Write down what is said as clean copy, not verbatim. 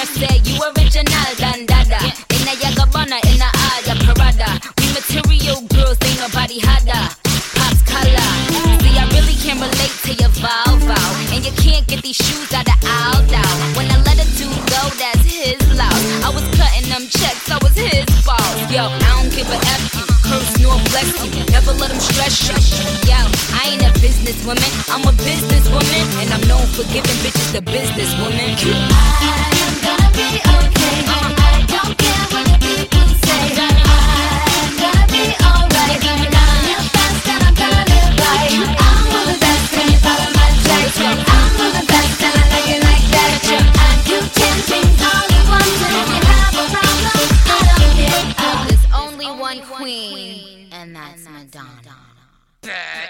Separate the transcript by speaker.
Speaker 1: said you original, dandada. In a Yagabana, in a Ada Parada. We material girls, ain't nobody harder. Pops color. See, I really can't relate to your vow. And you can't get these shoes out of Aldo. When I let a dude go, that's his loss. I was cutting them checks, I was his boss. Yo, I don't give a F you, curse nor bless you. Never let them stress you. Yo, I ain't a businesswoman, I'm a businesswoman. And I'm known for giving bitches the businesswoman.
Speaker 2: I am gonna be okay. I don't care what the people say. I'm gonna be alright. I'm gonna live fast and I'm gonna live right. I'm one of the best, can you follow my tracks? I'm one of the best and I like it like that. I do 10 things all at once, and if you have a problem, I don't care.
Speaker 1: There's only one queen, and that's Madonna.